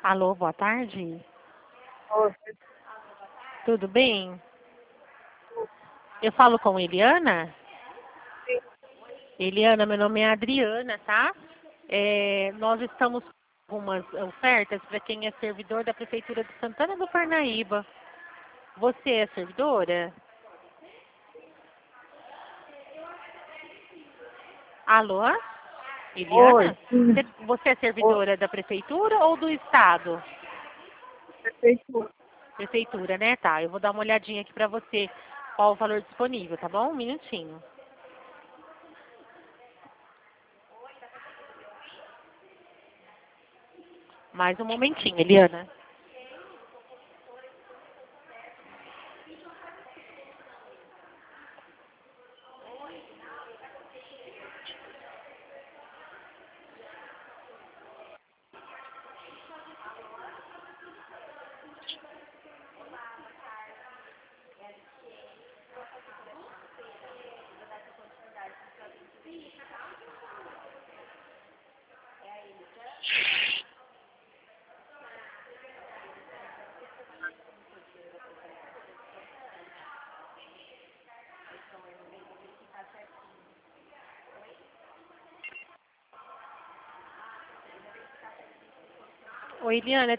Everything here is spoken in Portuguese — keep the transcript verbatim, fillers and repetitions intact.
Alô, boa tarde. Oi, Tudo bem? Eu falo com Eliana? Eliana, meu nome é Adriana, tá? É, nós estamos com algumas ofertas para quem é servidor da Prefeitura de Santana do Parnaíba. Você é servidora? Alô? oi, Eliana? sim, Você você é oi, servidora da Prefeitura ou do Estado? prefeitura. Prefeitura, né? Tá, eu vou dar uma olhadinha aqui para você qual o valor disponível, tá bom? Um minutinho. Mais um momentinho, Eliana. Oi, Eliana,